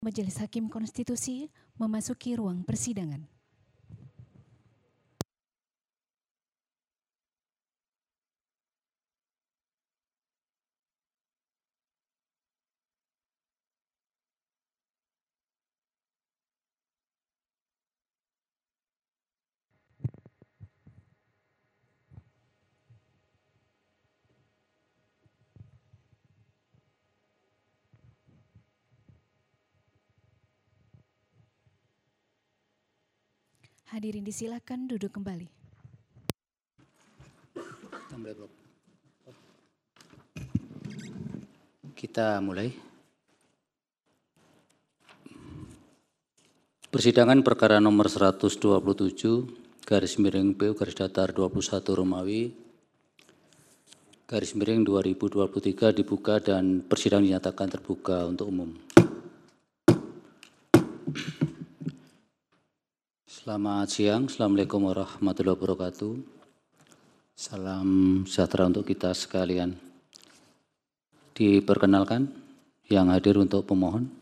Majelis Hakim Konstitusi memasuki ruang persidangan. Hadirin disilakan duduk kembali. Kita mulai. Persidangan perkara nomor 127 garis miring PU garis datar 21 Romawi garis miring 2023 dibuka dan persidangan dinyatakan terbuka untuk umum. Selamat siang, Assalamualaikum warahmatullahi wabarakatuh. Salam sejahtera untuk kita sekalian. Diperkenalkan yang hadir untuk pemohon.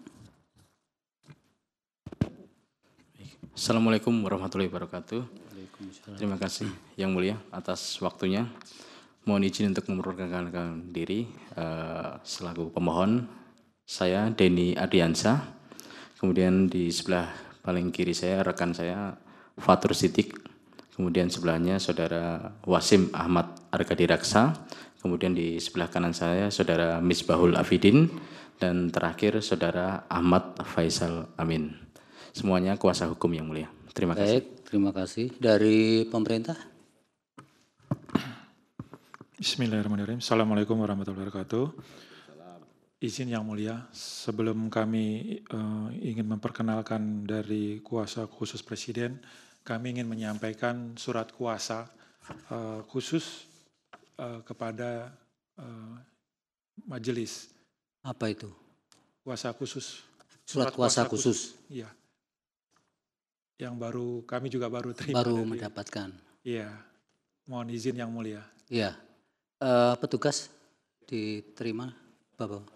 Assalamualaikum warahmatullahi wabarakatuh. Terima kasih Yang Mulia atas waktunya. Mohon izin untuk memperkenalkan diri selaku pemohon. Saya Denny Ardiansyah. Kemudian di sebelah paling kiri saya rekan saya Fatur Siddiq. Kemudian sebelahnya saudara Wasim Ahmad Argadiraksa. Kemudian di sebelah kanan saya saudara Misbahul Afidin. Dan terakhir saudara Ahmad Faisal Amin. Semuanya kuasa hukum yang mulia. Terima kasih. Baik, terima kasih. Dari pemerintah. Bismillahirrahmanirrahim. Assalamualaikum warahmatullahi wabarakatuh. Izin yang mulia, sebelum kami ingin memperkenalkan dari kuasa khusus Presiden, kami ingin menyampaikan surat kuasa khusus kepada majelis. Apa itu? Kuasa khusus. Surat kuasa khusus. Iya. Yang kami juga baru terima. Baru mendapatkan. Iya. Mohon izin yang mulia. Iya. Petugas diterima, Bapak.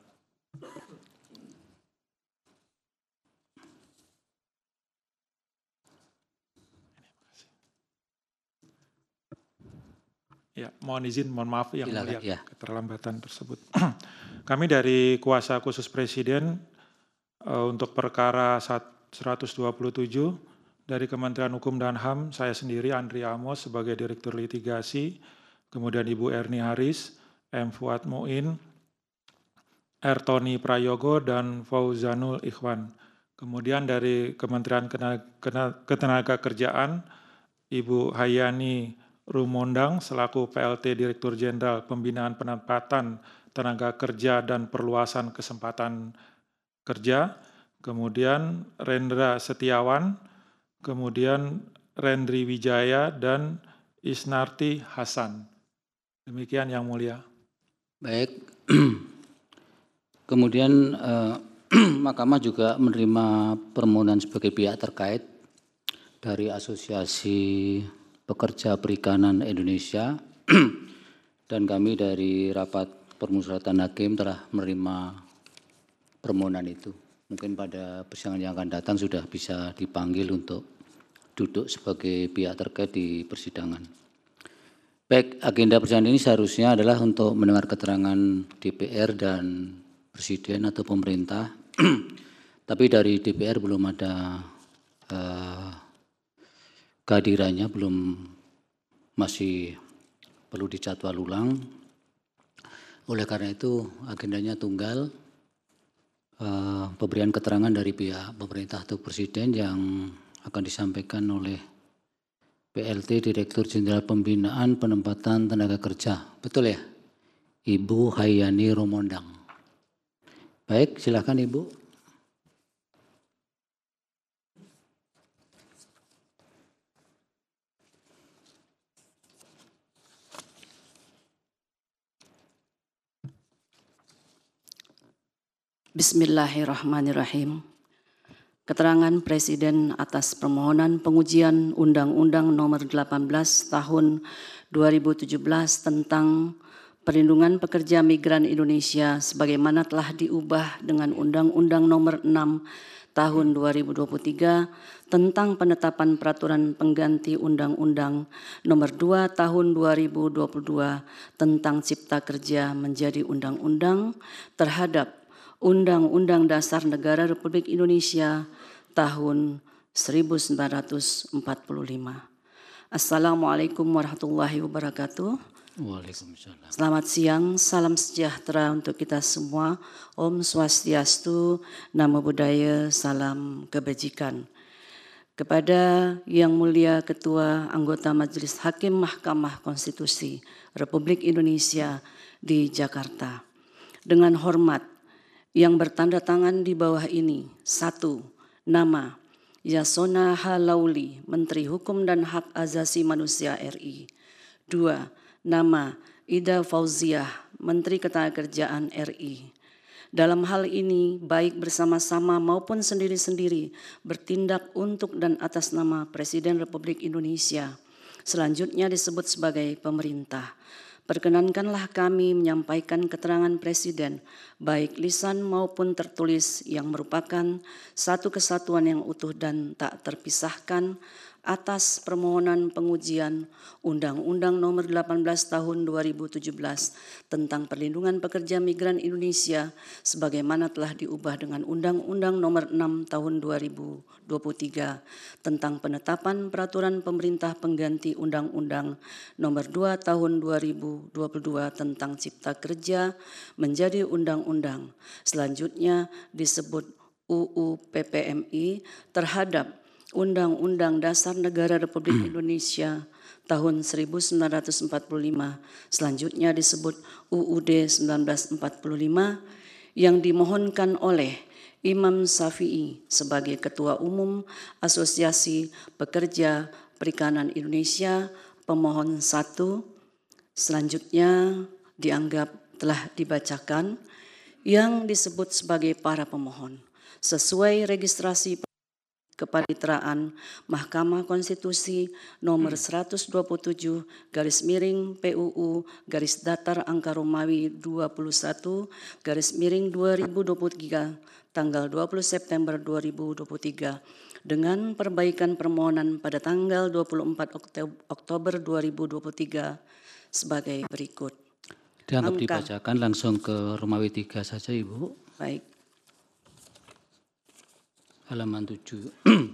Ya, mohon izin, mohon maaf yang mulia ya. keterlambatan tersebut. Kami dari kuasa khusus Presiden untuk perkara 127 dari Kementerian Hukum dan HAM, saya sendiri Andri Amos sebagai Direktur Litigasi, kemudian Ibu Erni Haris, M. Fuad Muin, R. Tony Prayogo, dan Fauzanul Ikhwan. Kemudian dari Kementerian Ketenagakerjaan, Ibu Hayani Rumondang selaku PLT Direktur Jenderal Pembinaan Penempatan Tenaga Kerja dan Perluasan Kesempatan Kerja, kemudian Rendra Setiawan, kemudian Rendri Wijaya, dan Isnarti Hasan. Demikian yang mulia. Baik. Kemudian Mahkamah juga menerima permohonan sebagai pihak terkait dari Asosiasi Pekerja Perikanan Indonesia dan kami dari rapat permusyawaratan hakim telah menerima permohonan itu. Mungkin pada persidangan yang akan datang sudah bisa dipanggil untuk duduk sebagai pihak terkait di persidangan. Baik, agenda persidangan ini seharusnya adalah untuk mendengar keterangan DPR dan Presiden atau pemerintah, tapi dari DPR belum ada kehadirannya, masih perlu dijadwal ulang. Oleh karena itu agendanya tunggal, pemberian keterangan dari pihak pemerintah atau Presiden yang akan disampaikan oleh PLT Direktur Jenderal Pembinaan Penempatan Tenaga Kerja. Betul ya? Ibu Hayani Rumondang. Baik, silakan Ibu. Bismillahirrahmanirrahim. Keterangan Presiden atas permohonan pengujian Undang-Undang Nomor 18 Tahun 2017 tentang Perlindungan Pekerja Migran Indonesia sebagaimana telah diubah dengan Undang-Undang Nomor 6 Tahun 2023 tentang penetapan peraturan pengganti Undang-Undang Nomor 2 Tahun 2022 tentang Cipta Kerja menjadi undang-undang terhadap Undang-Undang Dasar Negara Republik Indonesia tahun 1945. Assalamualaikum warahmatullahi wabarakatuh. Waalaikumsalam. Selamat siang, salam sejahtera untuk kita semua. Om Swastiastu, Namo Buddhaya, salam kebajikan. Kepada Yang Mulia Ketua Anggota Majelis Hakim Mahkamah Konstitusi Republik Indonesia di Jakarta. Dengan hormat yang bertanda tangan di bawah ini. 1. Nama Yasona Halauli, Menteri Hukum dan Hak Asasi Manusia RI. 2. Nama Ida Fauziah, Menteri Ketenagakerjaan RI. Dalam hal ini, baik bersama-sama maupun sendiri-sendiri bertindak untuk dan atas nama Presiden Republik Indonesia. Selanjutnya disebut sebagai pemerintah. Perkenankanlah kami menyampaikan keterangan Presiden, baik lisan maupun tertulis yang merupakan satu kesatuan yang utuh dan tak terpisahkan atas permohonan pengujian Undang-Undang Nomor 18 Tahun 2017 tentang Perlindungan Pekerja Migran Indonesia sebagaimana telah diubah dengan Undang-Undang Nomor 6 Tahun 2023 tentang penetapan peraturan pemerintah pengganti Undang-Undang Nomor 2 Tahun 2022 tentang Cipta Kerja menjadi undang-undang. Selanjutnya disebut UU PPMI terhadap Undang-Undang Dasar Negara Republik Indonesia tahun 1945, selanjutnya disebut UUD 1945 yang dimohonkan oleh Imam Syafi'i sebagai Ketua Umum Asosiasi Pekerja Perikanan Indonesia, pemohon 1, selanjutnya dianggap telah dibacakan yang disebut sebagai para pemohon sesuai registrasi Kepaniteraan Mahkamah Konstitusi nomor 127 /PUU /Datar Romawi 21 /2023 tanggal 20 September 2023 dengan perbaikan permohonan pada tanggal 24 Oktober 2023 sebagai berikut. Dianggap dibacakan langsung ke Romawi 3 saja Ibu. Baik. Halaman 7.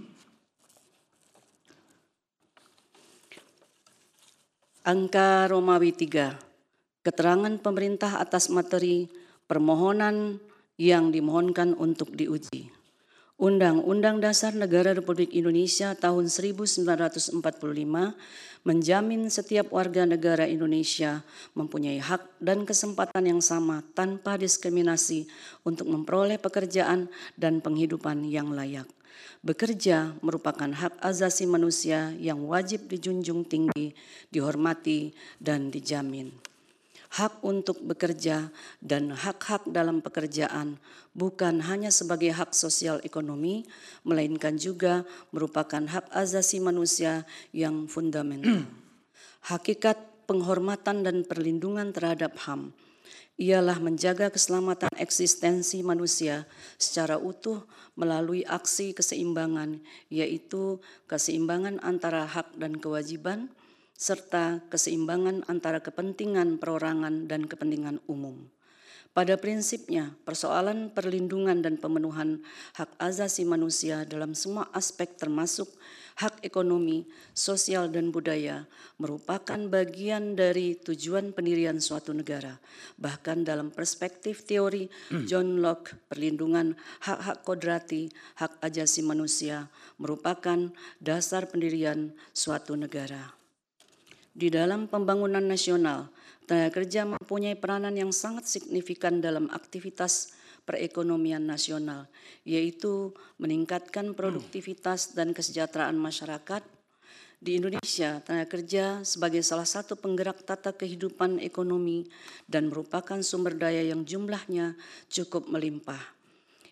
Angka Romawi 3. Keterangan pemerintah atas materi permohonan yang dimohonkan untuk diuji. Undang-Undang Dasar Negara Republik Indonesia tahun 1945 menjamin setiap warga negara Indonesia mempunyai hak dan kesempatan yang sama tanpa diskriminasi untuk memperoleh pekerjaan dan penghidupan yang layak. Bekerja merupakan hak asasi manusia yang wajib dijunjung tinggi, dihormati, dan dijamin. Hak untuk bekerja dan hak-hak dalam pekerjaan bukan hanya sebagai hak sosial ekonomi, melainkan juga merupakan hak asasi manusia yang fundamental. Hakikat penghormatan dan perlindungan terhadap HAM ialah menjaga keselamatan eksistensi manusia secara utuh melalui aksi keseimbangan, yaitu keseimbangan antara hak dan kewajiban, serta keseimbangan antara kepentingan perorangan dan kepentingan umum. Pada prinsipnya, persoalan perlindungan dan pemenuhan hak asasi manusia dalam semua aspek termasuk hak ekonomi, sosial, dan budaya merupakan bagian dari tujuan pendirian suatu negara. Bahkan dalam perspektif teori John Locke, perlindungan hak-hak kodrati, hak asasi manusia merupakan dasar pendirian suatu negara. Di dalam pembangunan nasional, tenaga kerja mempunyai peranan yang sangat signifikan dalam aktivitas perekonomian nasional, yaitu meningkatkan produktivitas dan kesejahteraan masyarakat. Di Indonesia, tenaga kerja sebagai salah satu penggerak tata kehidupan ekonomi dan merupakan sumber daya yang jumlahnya cukup melimpah.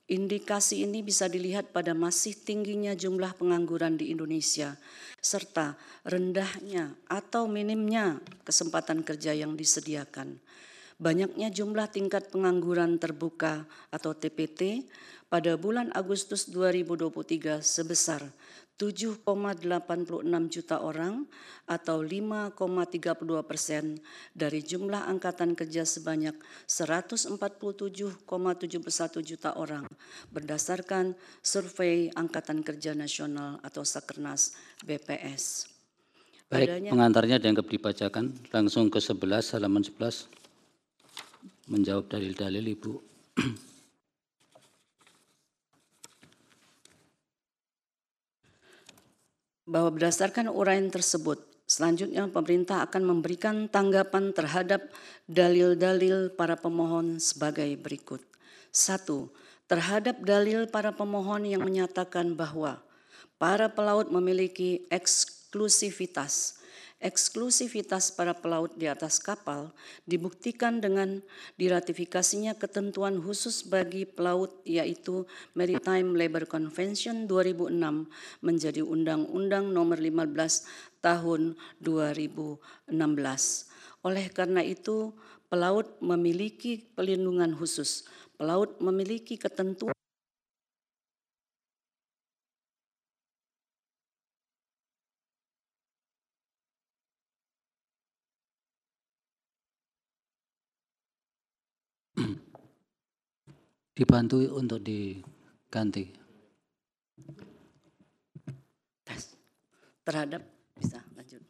Indikasi ini bisa dilihat pada masih tingginya jumlah pengangguran di Indonesia, serta rendahnya atau minimnya kesempatan kerja yang disediakan. Banyaknya jumlah tingkat pengangguran terbuka atau TPT pada bulan Agustus 2023 sebesar 7,86 juta orang atau 5,32% dari jumlah angkatan kerja sebanyak 147,71 juta orang berdasarkan survei Angkatan Kerja Nasional atau Sakernas BPS. Baik, pengantarnya dianggap dibacakan. Langsung ke 11, halaman 11. Menjawab dalil-dalil Ibu. Bahwa berdasarkan uraian tersebut, selanjutnya pemerintah akan memberikan tanggapan terhadap dalil-dalil para pemohon sebagai berikut. 1. Terhadap dalil para pemohon yang menyatakan bahwa para pelaut memiliki eksklusivitas. Eksklusivitas para pelaut di atas kapal dibuktikan dengan diratifikasinya ketentuan khusus bagi pelaut yaitu Maritime Labour Convention 2006 menjadi Undang-Undang Nomor 15 Tahun 2016. Oleh karena itu, pelaut memiliki perlindungan khusus. Pelaut memiliki ketentuan Dibantu untuk diganti. terhadap bisa lanjut.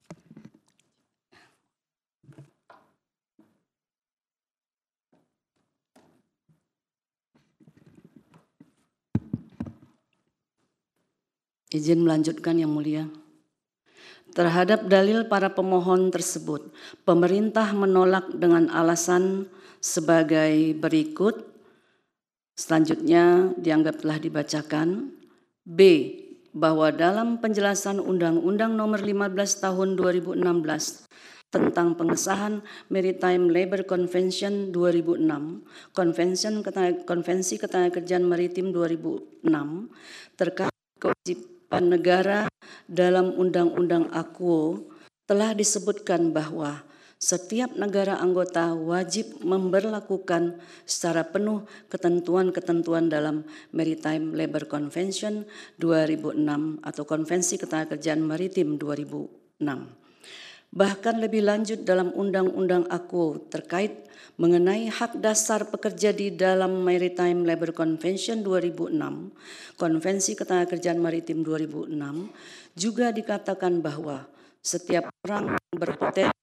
Izin melanjutkan yang mulia. Terhadap dalil para pemohon tersebut, pemerintah menolak dengan alasan sebagai berikut. Selanjutnya dianggap telah dibacakan. B. Bahwa dalam penjelasan Undang-Undang Nomor 15 Tahun 2016 tentang pengesahan Maritime Labour Convention 2006, Konvensi Ketenagakerjaan Maritim 2006 terkait kewajiban negara dalam Undang-Undang Aquo telah disebutkan bahwa setiap negara anggota wajib memberlakukan secara penuh ketentuan-ketentuan dalam Maritime Labour Convention 2006 atau Konvensi Ketenagakerjaan Maritim 2006. Bahkan lebih lanjut dalam Undang-Undang Aquo terkait mengenai hak dasar pekerja di dalam Maritime Labour Convention 2006, Konvensi Ketenagakerjaan Maritim 2006, juga dikatakan bahwa setiap orang berpotensi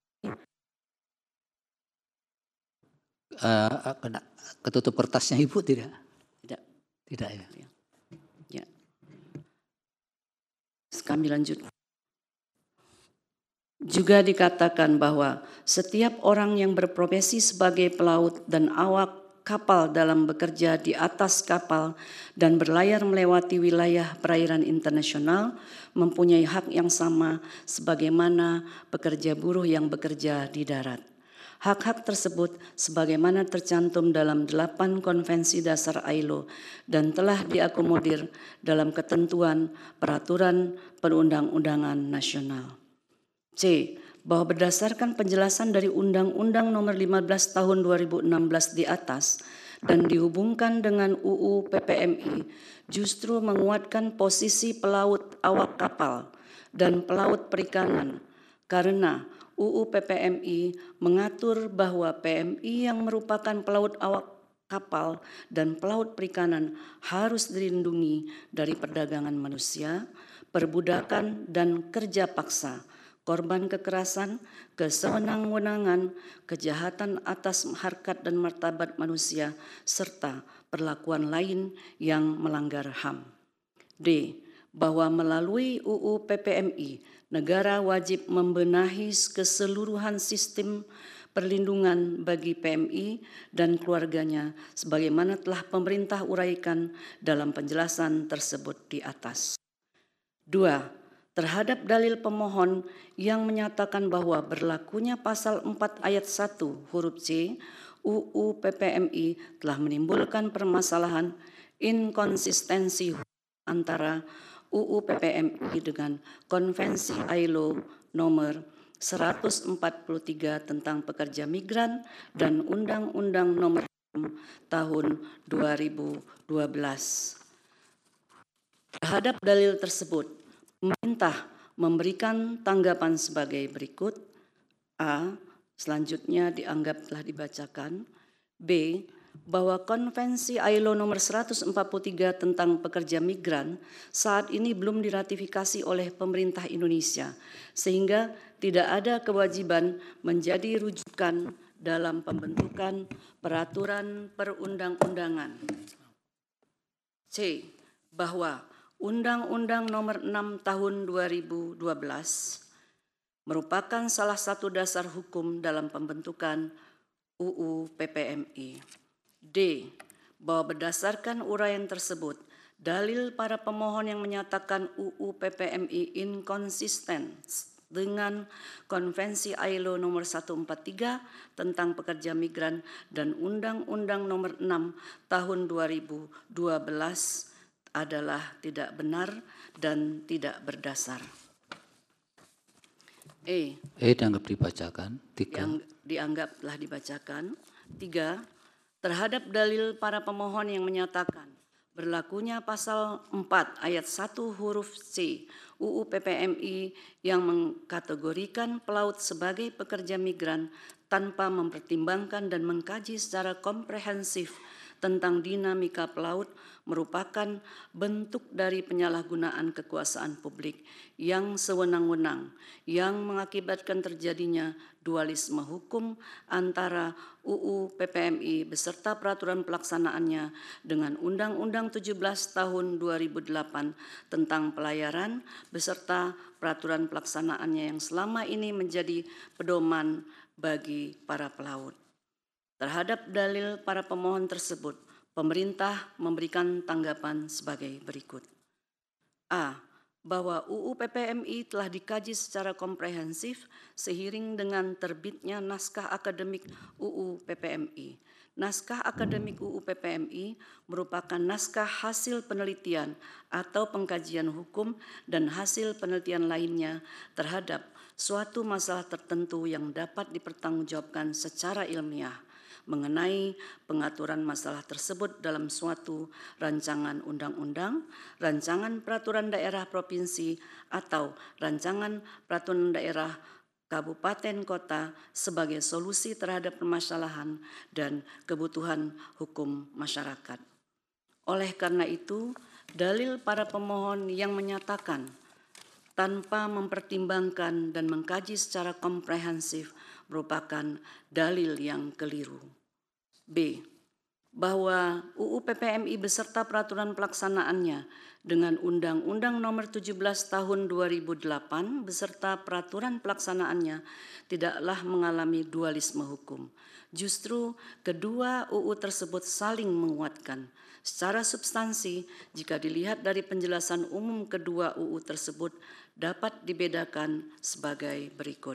ketutup kertasnya Ibu tidak? Tidak. Tidak ya? Ya. Kami lanjut. Juga dikatakan bahwa setiap orang yang berprofesi sebagai pelaut dan awak kapal dalam bekerja di atas kapal dan berlayar melewati wilayah perairan internasional mempunyai hak yang sama sebagaimana pekerja buruh yang bekerja di darat. Hak-hak tersebut sebagaimana tercantum dalam 8 konvensi dasar ILO dan telah diakomodir dalam ketentuan peraturan perundang-undangan nasional. C. Bahwa berdasarkan penjelasan dari Undang-Undang Nomor 15 Tahun 2016 di atas dan dihubungkan dengan UU PPMI justru menguatkan posisi pelaut awak kapal dan pelaut perikanan karena UU PPMI mengatur bahwa PMI yang merupakan pelaut awak kapal dan pelaut perikanan harus dilindungi dari perdagangan manusia, perbudakan dan kerja paksa, korban kekerasan, kesewenang-wenangan, kejahatan atas harkat dan martabat manusia, serta perlakuan lain yang melanggar HAM. D. Bahwa melalui UU PPMI, negara wajib membenahi keseluruhan sistem perlindungan bagi PMI dan keluarganya sebagaimana telah pemerintah uraikan dalam penjelasan tersebut di atas. 2. Terhadap dalil pemohon yang menyatakan bahwa berlakunya pasal 4 ayat 1 huruf C UU PPMI telah menimbulkan permasalahan inkonsistensi antara UU PPMI dengan Konvensi ILO nomor 143 tentang pekerja migran dan Undang-Undang nomor 6 tahun 2012. Terhadap dalil tersebut, pemerintah memberikan tanggapan sebagai berikut. A. Selanjutnya dianggap telah dibacakan. B. Bahwa Konvensi ILO nomor 143 tentang pekerja migran saat ini belum diratifikasi oleh pemerintah Indonesia, sehingga tidak ada kewajiban menjadi rujukan dalam pembentukan peraturan perundang-undangan. C. Bahwa Undang-Undang nomor 6 tahun 2012 merupakan salah satu dasar hukum dalam pembentukan UU PPMI. D. Bahwa berdasarkan uraian tersebut, dalil para pemohon yang menyatakan UU PPMI inkonsisten dengan Konvensi ILO nomor 143 tentang pekerja migran dan Undang-Undang nomor 6 tahun 2012 adalah tidak benar dan tidak berdasar. Dianggap dibacakan. 3. Dianggap telah dibacakan. 3. Terhadap dalil para pemohon yang menyatakan berlakunya pasal 4 ayat 1 huruf C UU PPMI yang mengkategorikan pelaut sebagai pekerja migran tanpa mempertimbangkan dan mengkaji secara komprehensif tentang dinamika pelaut merupakan bentuk dari penyalahgunaan kekuasaan publik yang sewenang-wenang yang mengakibatkan terjadinya dualisme hukum antara UU PPMI beserta peraturan pelaksanaannya dengan Undang-Undang 17 tahun 2008 tentang pelayaran beserta peraturan pelaksanaannya yang selama ini menjadi pedoman bagi para pelaut. Terhadap dalil para pemohon tersebut, pemerintah memberikan tanggapan sebagai berikut. A. Bahwa UU PPMI telah dikaji secara komprehensif seiring dengan terbitnya naskah akademik UU PPMI. Naskah akademik UU PPMI merupakan naskah hasil penelitian atau pengkajian hukum dan hasil penelitian lainnya terhadap suatu masalah tertentu yang dapat dipertanggungjawabkan secara ilmiah mengenai pengaturan masalah tersebut dalam suatu rancangan undang-undang, rancangan peraturan daerah provinsi, atau rancangan peraturan daerah kabupaten kota sebagai solusi terhadap permasalahan dan kebutuhan hukum masyarakat. Oleh karena itu, dalil para pemohon yang menyatakan tanpa mempertimbangkan dan mengkaji secara komprehensif merupakan dalil yang keliru. B. Bahwa UU PPMI beserta peraturan pelaksanaannya dengan Undang-Undang nomor 17 tahun 2008 beserta peraturan pelaksanaannya tidaklah mengalami dualisme hukum. Justru kedua UU tersebut saling menguatkan. Secara substansi, jika dilihat dari penjelasan umum kedua UU tersebut dapat dibedakan sebagai berikut.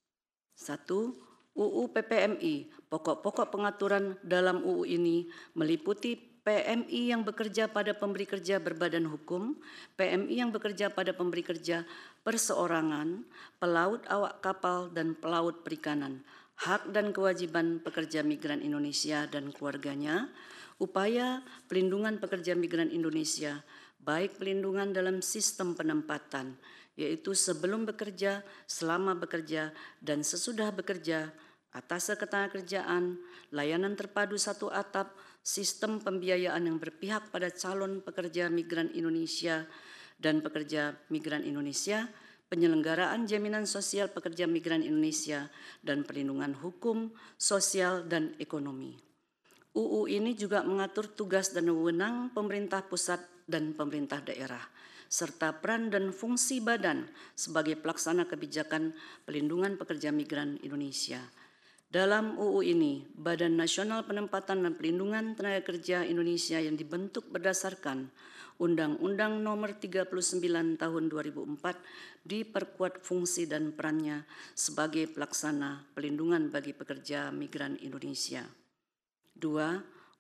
1. UU PPMI, pokok-pokok pengaturan dalam UU ini meliputi PMI yang bekerja pada pemberi kerja berbadan hukum, PMI yang bekerja pada pemberi kerja perseorangan, pelaut awak kapal dan pelaut perikanan, hak dan kewajiban pekerja migran Indonesia dan keluarganya, upaya pelindungan pekerja migran Indonesia, baik pelindungan dalam sistem penempatan, yaitu sebelum bekerja, selama bekerja, dan sesudah bekerja, atas ketenagakerjaan, layanan terpadu satu atap, sistem pembiayaan yang berpihak pada calon pekerja migran Indonesia dan pekerja migran Indonesia, penyelenggaraan jaminan sosial pekerja migran Indonesia, dan perlindungan hukum, sosial, dan ekonomi. UU ini juga mengatur tugas dan wewenang pemerintah pusat dan pemerintah daerah, serta peran dan fungsi badan sebagai pelaksana kebijakan pelindungan pekerja migran Indonesia. Dalam UU ini, Badan Nasional Penempatan dan Pelindungan Tenaga Kerja Indonesia yang dibentuk berdasarkan Undang-Undang Nomor 39 Tahun 2004 diperkuat fungsi dan perannya sebagai pelaksana pelindungan bagi pekerja migran Indonesia. 2.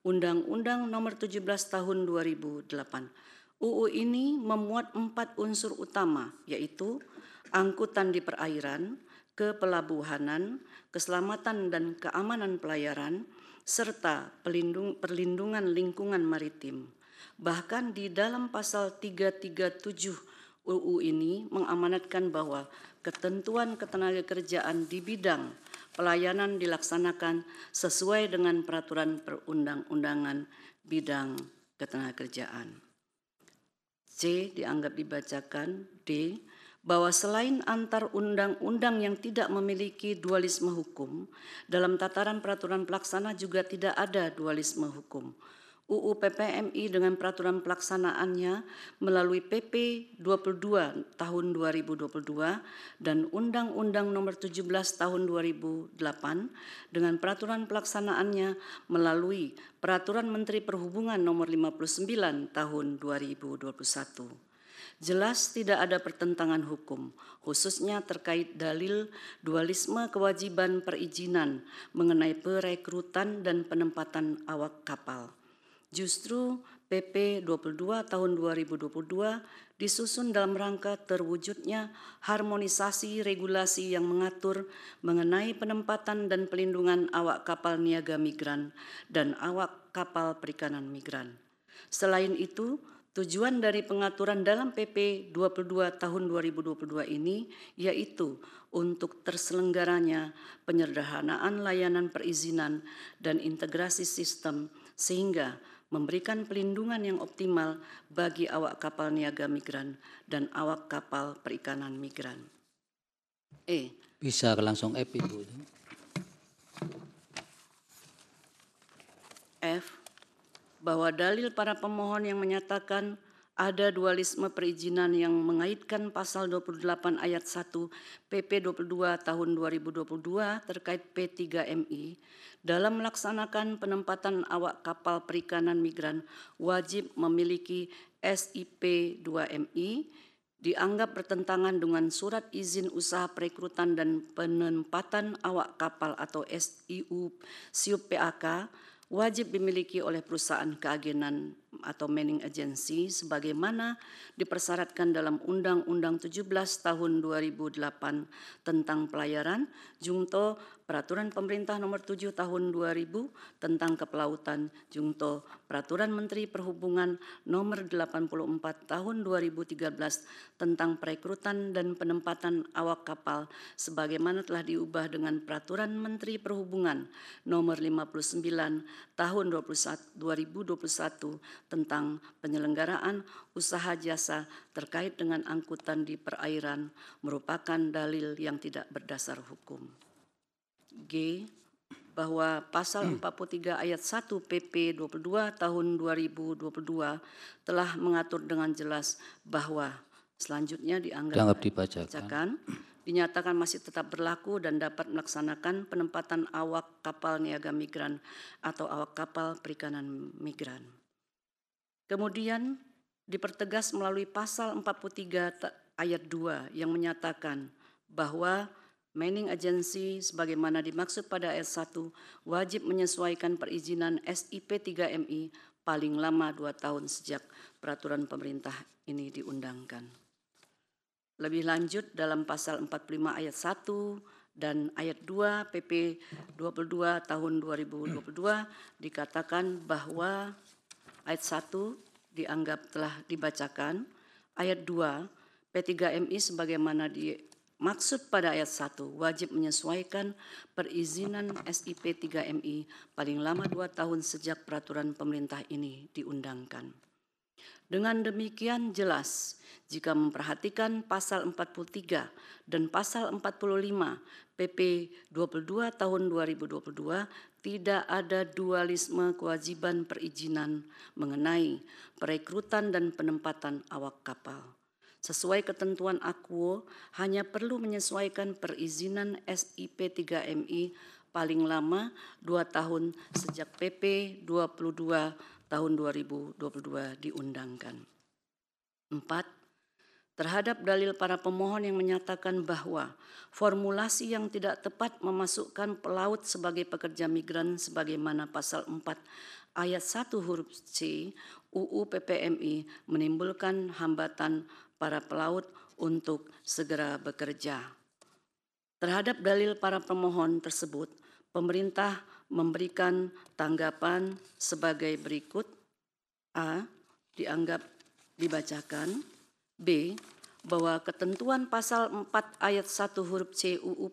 Undang-Undang Nomor 17 Tahun 2008. UU ini memuat 4 unsur utama, yaitu angkutan di perairan, kepelabuhanan, keselamatan dan keamanan pelayaran, serta perlindungan lingkungan maritim. Bahkan di dalam pasal 337 UU ini mengamanatkan bahwa ketentuan ketenagakerjaan di bidang pelayanan dilaksanakan sesuai dengan peraturan perundang-undangan bidang ketenagakerjaan. C. Dianggap dibacakan. D. Bahwa selain antar undang-undang yang tidak memiliki dualisme hukum, dalam tataran peraturan pelaksana juga tidak ada dualisme hukum. UU PPMI dengan peraturan pelaksanaannya melalui PP 22 tahun 2022 dan Undang-Undang Nomor 17 tahun 2008 dengan peraturan pelaksanaannya melalui Peraturan Menteri Perhubungan Nomor 59 tahun 2021. Jelas tidak ada pertentangan hukum, khususnya terkait dalil dualisme kewajiban perizinan mengenai perekrutan dan penempatan awak kapal. Justru PP 22 tahun 2022 disusun dalam rangka terwujudnya harmonisasi regulasi yang mengatur mengenai penempatan dan pelindungan awak kapal niaga migran dan awak kapal perikanan migran. Selain itu, tujuan dari pengaturan dalam PP 22 tahun 2022 ini yaitu untuk terselenggaranya penyederhanaan layanan perizinan dan integrasi sistem sehingga memberikan pelindungan yang optimal bagi awak kapal niaga migran dan awak kapal perikanan migran. E. Bisa langsung F, Ibu. F. Bahwa dalil para pemohon yang menyatakan ada dualisme perizinan yang mengaitkan pasal 28 ayat 1 PP 22 tahun 2022 terkait P3MI dalam melaksanakan penempatan awak kapal perikanan migran wajib memiliki SIP 2MI dianggap bertentangan dengan surat izin usaha perekrutan dan penempatan awak kapal atau SIUP PAK wajib dimiliki oleh perusahaan keagenan atau manning agency sebagaimana dipersyaratkan dalam Undang-Undang 17 tahun 2008 tentang pelayaran, Jungto Peraturan Pemerintah Nomor 7 tahun 2000 tentang kepelautan, Jungto Peraturan Menteri Perhubungan Nomor 84 tahun 2013 tentang perekrutan dan penempatan awak kapal sebagaimana telah diubah dengan Peraturan Menteri Perhubungan Nomor 59 tahun 2021 tentang penyelenggaraan usaha jasa terkait dengan angkutan di perairan merupakan dalil yang tidak berdasar hukum. G. Bahwa pasal 43 ayat 1 PP 22 tahun 2022 telah mengatur dengan jelas bahwa selanjutnya dianggap dibacakan, dinyatakan masih tetap berlaku dan dapat melaksanakan penempatan awak kapal niaga migran atau awak kapal perikanan migran. Kemudian dipertegas melalui pasal 43 ayat 2 yang menyatakan bahwa manning agency sebagaimana dimaksud pada ayat 1 wajib menyesuaikan perizinan SIP 3MI paling lama 2 tahun sejak peraturan pemerintah ini diundangkan. Lebih lanjut dalam pasal 45 ayat 1 dan ayat 2 PP 22 tahun 2022 dikatakan bahwa ayat 1 dianggap telah dibacakan, ayat 2 P3MI sebagaimana dimaksud pada ayat 1 wajib menyesuaikan perizinan SIP 3MI paling lama 2 tahun sejak peraturan pemerintah ini diundangkan. Dengan demikian jelas, jika memperhatikan pasal 43 dan pasal 45 PP 22 tahun 2022 tidak ada dualisme kewajiban perizinan mengenai perekrutan dan penempatan awak kapal. Sesuai ketentuan Aquo, hanya perlu menyesuaikan perizinan SIP 3MI paling lama 2 tahun sejak PP 22 tahun 2022 diundangkan. 4. Terhadap dalil para pemohon yang menyatakan bahwa formulasi yang tidak tepat memasukkan pelaut sebagai pekerja migran sebagaimana pasal 4 ayat 1 huruf C UU PPMI menimbulkan hambatan para pelaut untuk segera bekerja. Terhadap dalil para pemohon tersebut, pemerintah memberikan tanggapan sebagai berikut. A. Dianggap dibacakan. B. Bahwa ketentuan pasal 4 ayat 1 huruf C UU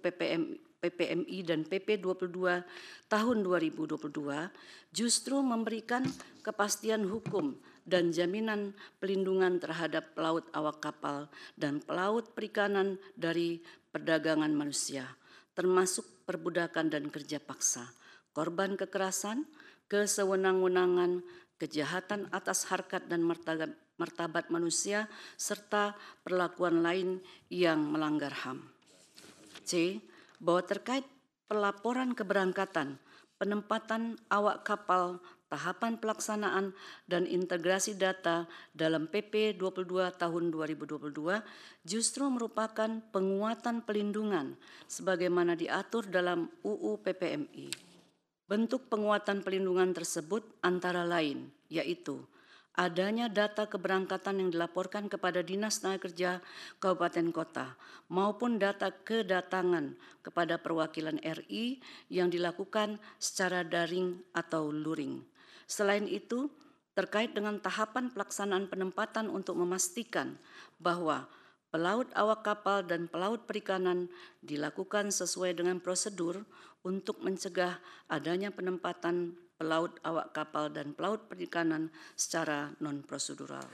PPMI dan PP 22 tahun 2022 justru memberikan kepastian hukum dan jaminan pelindungan terhadap pelaut awak kapal dan pelaut perikanan dari perdagangan manusia, termasuk perbudakan dan kerja paksa, korban kekerasan, kesewenang-wenangan, kejahatan atas harkat dan martabat manusia, serta perlakuan lain yang melanggar HAM. C. Bahwa terkait pelaporan keberangkatan, penempatan awak kapal, tahapan pelaksanaan, dan integrasi data dalam PP 22 tahun 2022 justru merupakan penguatan pelindungan sebagaimana diatur dalam UU PPMI. Bentuk penguatan pelindungan tersebut antara lain, yaitu adanya data keberangkatan yang dilaporkan kepada Dinas Tenaga Kerja Kabupaten Kota maupun data kedatangan kepada perwakilan RI yang dilakukan secara daring atau luring. Selain itu, terkait dengan tahapan pelaksanaan penempatan untuk memastikan bahwa pelaut awak kapal dan pelaut perikanan dilakukan sesuai dengan prosedur untuk mencegah adanya penempatan pelaut awak kapal dan pelaut perikanan secara non-prosedural.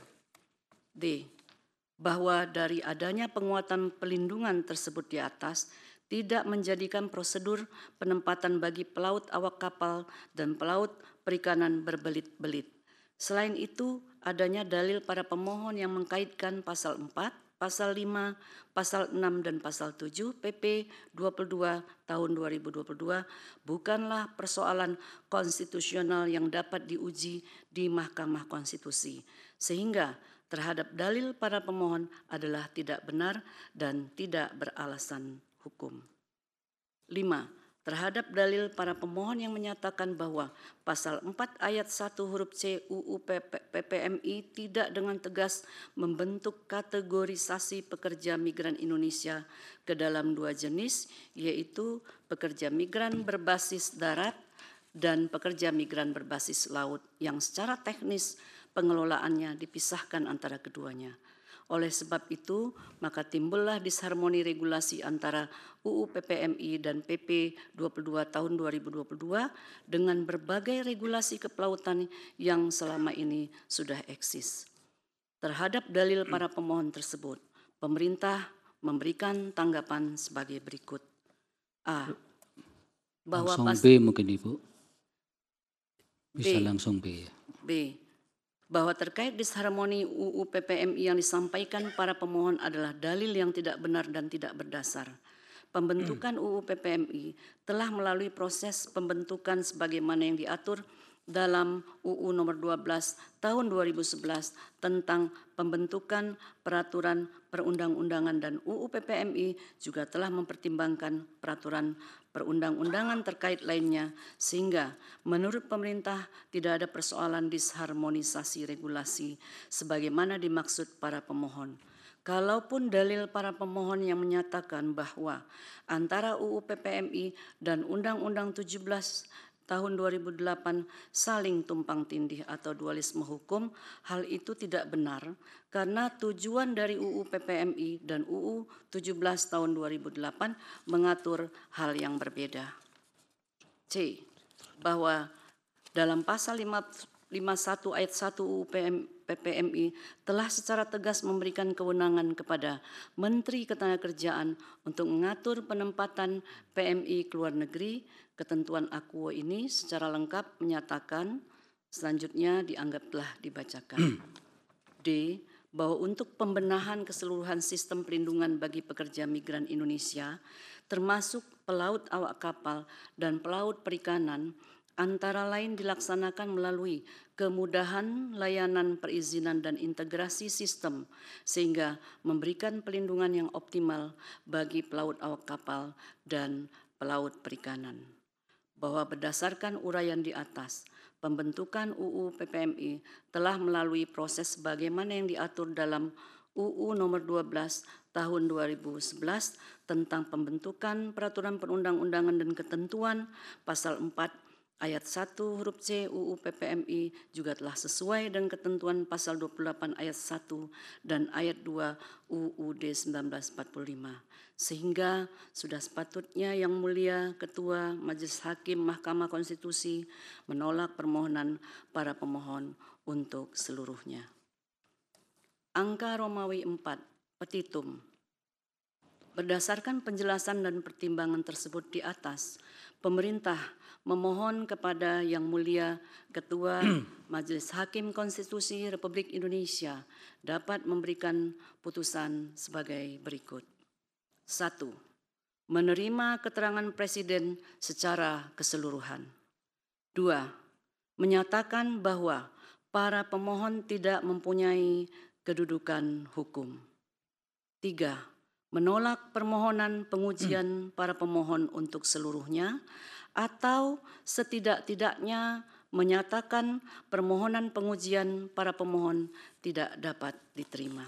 D. Bahwa dari adanya penguatan pelindungan tersebut di atas tidak menjadikan prosedur penempatan bagi pelaut awak kapal dan pelaut perikanan berbelit-belit. Selain itu, adanya dalil para pemohon yang mengkaitkan pasal 4, pasal 5, pasal 6, dan pasal 7 PP 22 tahun 2022 bukanlah persoalan konstitusional yang dapat diuji di Mahkamah Konstitusi, sehingga terhadap dalil para pemohon adalah tidak benar dan tidak beralasan hukum. 5. Terhadap dalil para pemohon yang menyatakan bahwa pasal 4 ayat 1 huruf C UU PPMI tidak dengan tegas membentuk kategorisasi pekerja migran Indonesia ke dalam dua jenis, yaitu pekerja migran berbasis darat dan pekerja migran berbasis laut yang secara teknis pengelolaannya dipisahkan antara keduanya. Oleh sebab itu, maka timbullah disharmoni regulasi antara UU PPMI dan PP 22 tahun 2022 dengan berbagai regulasi kepelautan yang selama ini sudah eksis. Terhadap dalil para pemohon tersebut, pemerintah memberikan tanggapan sebagai berikut. A. Bahwa langsung B mungkin Ibu. Bisa B. langsung B. B. Bahwa terkait disharmoni UU PPMI yang disampaikan para pemohon adalah dalil yang tidak benar dan tidak berdasar. Pembentukan UU PPMI telah melalui proses pembentukan sebagaimana yang diatur dalam UU nomor 12 tahun 2011 tentang pembentukan peraturan perundang-undangan, dan UU PPMI juga telah mempertimbangkan peraturan perundang-undangan terkait lainnya, sehingga menurut pemerintah tidak ada persoalan disharmonisasi regulasi sebagaimana dimaksud para pemohon. Kalaupun dalil para pemohon yang menyatakan bahwa antara UU PPMI dan Undang-Undang 17 tahun 2008 saling tumpang tindih atau dualisme hukum, hal itu tidak benar karena tujuan dari UU PPMI dan UU 17 tahun 2008 mengatur hal yang berbeda. C. Bahwa dalam pasal 51 ayat 1 UU PPMI telah secara tegas memberikan kewenangan kepada Menteri Ketenagakerjaan untuk mengatur penempatan PMI ke luar negeri. Ketentuan akuo ini secara lengkap menyatakan, selanjutnya dianggap telah dibacakan. D. Bahwa untuk pembenahan keseluruhan sistem pelindungan bagi pekerja migran Indonesia, termasuk pelaut awak kapal dan pelaut perikanan, antara lain dilaksanakan melalui kemudahan layanan perizinan dan integrasi sistem, sehingga memberikan pelindungan yang optimal bagi pelaut awak kapal dan pelaut perikanan. Bahwa berdasarkan uraian di atas, pembentukan UU PPMI telah melalui proses sebagaimana yang diatur dalam UU nomor 12 tahun 2011 tentang pembentukan peraturan perundang-undangan dan ketentuan pasal 4 ayat 1 huruf C UU PPMI juga telah sesuai dengan ketentuan pasal 28 ayat 1 dan ayat 2 UUD 1945. Sehingga sudah sepatutnya Yang Mulia Ketua Majelis Hakim Mahkamah Konstitusi menolak permohonan para pemohon untuk seluruhnya. Angka Romawi 4, petitum. Berdasarkan penjelasan dan pertimbangan tersebut di atas, pemerintah memohon kepada Yang Mulia Ketua Majelis Hakim Konstitusi Republik Indonesia dapat memberikan putusan sebagai berikut. 1. Menerima keterangan Presiden secara keseluruhan. 2. Menyatakan bahwa para pemohon tidak mempunyai kedudukan hukum. 3. Menolak permohonan pengujian para pemohon untuk seluruhnya atau setidak-tidaknya menyatakan permohonan pengujian para pemohon tidak dapat diterima.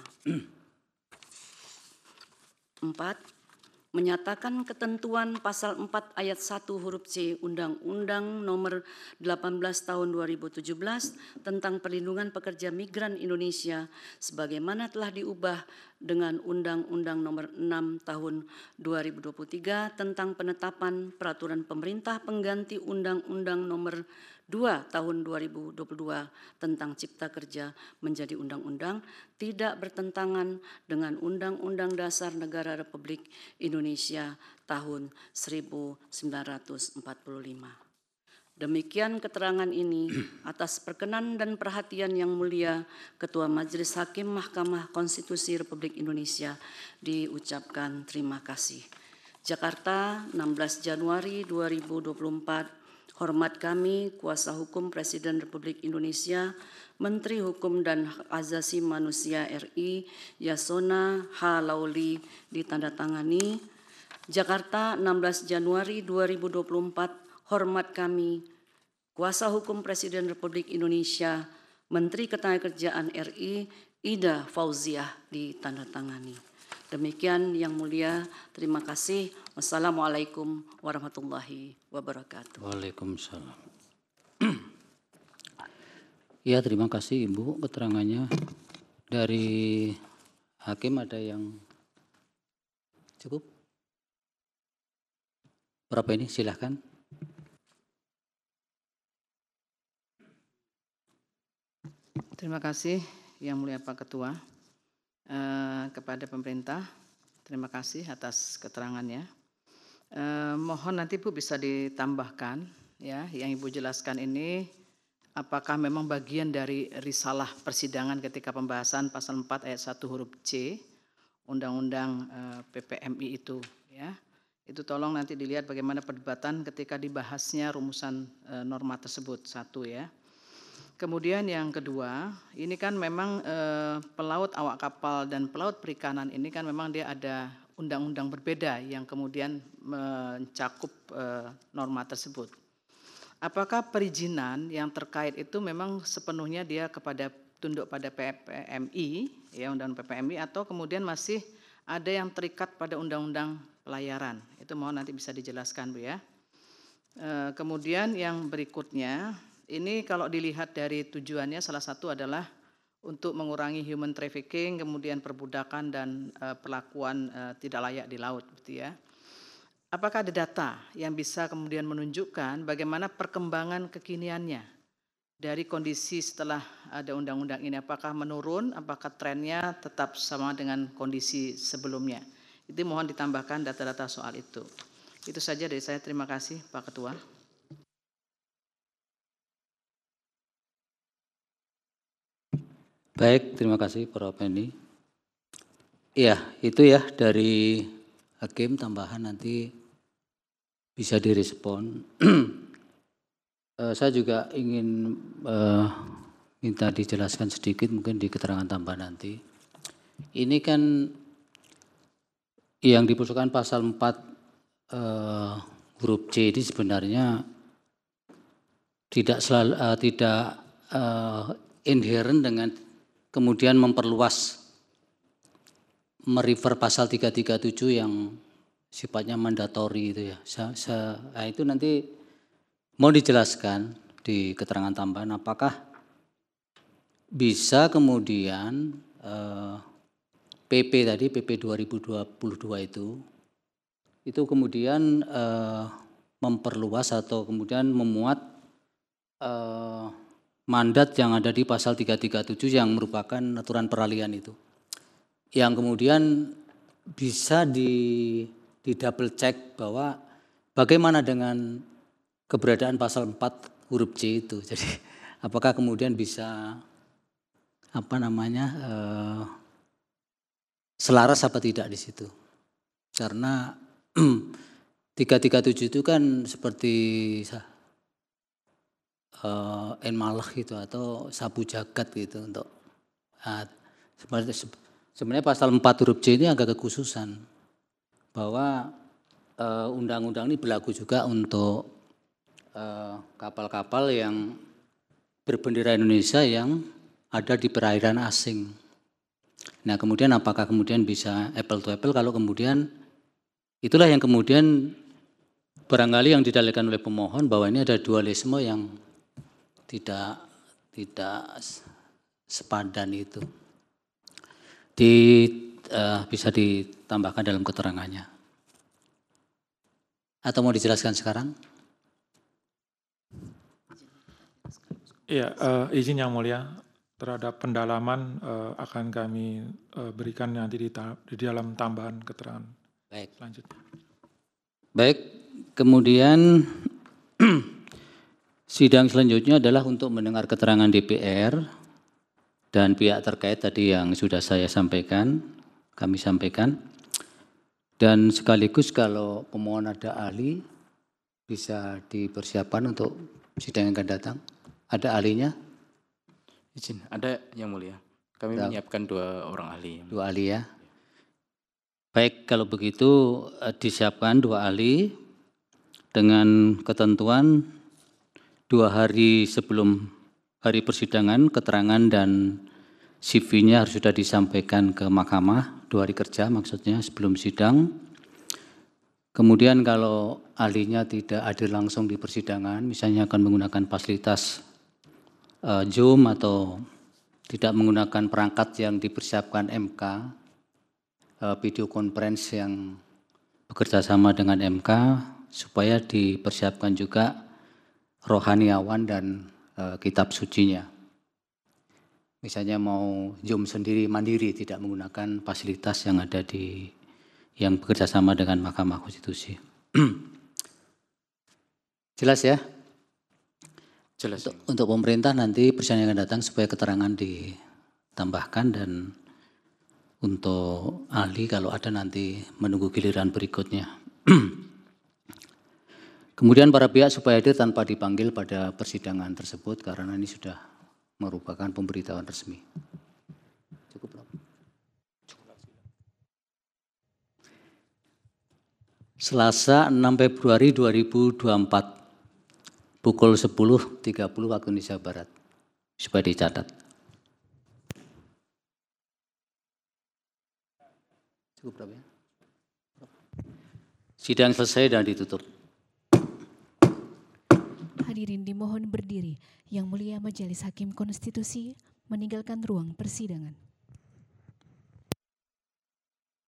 4. Menyatakan ketentuan pasal 4 ayat 1 huruf C Undang-Undang Nomor 18 Tahun 2017 tentang Perlindungan Pekerja Migran Indonesia sebagaimana telah diubah dengan Undang-Undang Nomor 6 Tahun 2023 tentang penetapan peraturan pemerintah pengganti Undang-Undang Nomor 2 Tahun 2022 tentang Cipta Kerja menjadi undang-undang tidak bertentangan dengan Undang-Undang Dasar Negara Republik Indonesia tahun 1945. Demikian keterangan ini atas perkenan dan perhatian Yang Mulia Ketua Majelis Hakim Mahkamah Konstitusi Republik Indonesia diucapkan terima kasih. Jakarta, 16 Januari 2024. Hormat kami, Kuasa Hukum Presiden Republik Indonesia, Menteri Hukum dan Hak Asasi Manusia RI, Yasona H. Lauli, ditandatangani. Jakarta, 16 Januari 2024. Hormat kami, Kuasa Hukum Presiden Republik Indonesia, Menteri Ketenagakerjaan RI, Ida Fauziah, ditandatangani. Demikian Yang Mulia, terima kasih. Wassalamualaikum warahmatullahi wabarakatuh. Waalaikumsalam. Ya, terima kasih Ibu keterangannya. Dari Hakim ada yang cukup? Berapa ini? Silahkan. Terima kasih Yang Mulia Pak Ketua. Kepada pemerintah, terima kasih atas keterangannya. Mohon nanti Bu bisa ditambahkan ya, yang Ibu jelaskan ini apakah memang bagian dari risalah persidangan ketika pembahasan pasal 4 ayat 1 huruf C Undang-Undang PPMI itu ya. Itu tolong nanti dilihat bagaimana perdebatan ketika dibahasnya rumusan norma tersebut, satu ya. Kemudian yang kedua, ini kan memang pelaut awak kapal dan pelaut perikanan ini kan memang dia ada undang-undang berbeda yang kemudian mencakup norma tersebut. Apakah perizinan yang terkait itu memang sepenuhnya dia tunduk pada PPMI, ya Undang-Undang PPMI, atau kemudian masih ada yang terikat pada Undang-Undang Pelayaran? Itu mohon nanti bisa dijelaskan Bu ya. Kemudian yang berikutnya, ini kalau dilihat dari tujuannya salah satu adalah untuk mengurangi human trafficking, kemudian perbudakan dan perlakuan tidak layak di laut, gitu ya. Apakah ada data yang bisa kemudian menunjukkan bagaimana perkembangan kekiniannya dari kondisi setelah ada undang-undang ini? Apakah menurun, apakah trennya tetap sama dengan kondisi sebelumnya? Itu mohon ditambahkan data-data soal itu. Itu saja dari saya, terima kasih Pak Ketua. Baik, terima kasih Prof. Penny. Iya, itu ya dari Hakim, tambahan nanti bisa direspon. Saya juga ingin minta dijelaskan sedikit mungkin di keterangan tambahan nanti. Ini kan yang diputuskan pasal 4 huruf C ini sebenarnya tidak inherent dengan kemudian memperluas merefer pasal 337 yang sifatnya mandatori itu ya. Nah, itu nanti mau dijelaskan di keterangan tambahan apakah bisa kemudian PP tadi, PP 2022 itu kemudian memperluas atau kemudian memuat mandat yang ada di pasal 337 yang merupakan aturan peralihan itu. Yang kemudian bisa di double check bahwa bagaimana dengan keberadaan pasal 4 huruf C itu. Jadi apakah kemudian bisa selaras apa tidak di situ. Karena 337 itu kan seperti enmalah gitu atau sabu jagat gitu untuk sebenarnya pasal 4 huruf C ini agak kekhususan bahwa undang-undang ini berlaku juga untuk kapal-kapal yang berbendera Indonesia yang ada di perairan asing. Nah kemudian apakah kemudian bisa apple to apple kalau kemudian itulah yang kemudian barangkali yang didalilkan oleh pemohon bahwa ini ada dualisme yang tidak sepadan itu. Bisa ditambahkan dalam keterangannya. Atau mau dijelaskan sekarang? Iya, izin Yang Mulia, terhadap pendalaman akan kami berikan nanti di dalam tambahan keterangan. Baik. Selanjutnya. Baik, kemudian sidang selanjutnya adalah untuk mendengar keterangan DPR dan pihak terkait tadi yang sudah saya sampaikan, kami sampaikan. Dan sekaligus kalau pemohon ada ahli bisa dipersiapkan untuk sidang yang akan datang. Ada ahlinya? Izin, ada Yang Mulia. Kami menyiapkan 2 orang ahli. 2 ahli ya. Baik, kalau begitu disiapkan 2 ahli dengan ketentuan 2 hari sebelum hari persidangan keterangan dan CV-nya harus sudah disampaikan ke mahkamah, 2 hari kerja maksudnya sebelum sidang. Kemudian kalau ahlinya tidak hadir langsung di persidangan, misalnya akan menggunakan fasilitas Zoom atau tidak menggunakan perangkat yang dipersiapkan MK, video conference yang bekerja sama dengan MK, supaya dipersiapkan juga rohaniawan dan kitab sucinya. Misalnya mau Zoom sendiri mandiri, tidak menggunakan fasilitas yang ada yang bekerja sama dengan Mahkamah Konstitusi. Jelas ya? Jelas. Untuk pemerintah nanti persidangan yang akan datang supaya keterangan ditambahkan dan untuk ahli kalau ada nanti menunggu giliran berikutnya. Kemudian para pihak supaya hadir tanpa dipanggil pada persidangan tersebut karena ini sudah merupakan pemberitahuan resmi. Cukup belum? Selasa 6 Februari 2024 pukul 10.30 waktu Indonesia Barat. Supaya dicatat. Cukup berapa ya? Sidang selesai dan ditutup. Hadirin dimohon berdiri. Yang Mulia Majelis Hakim Konstitusi meninggalkan ruang persidangan.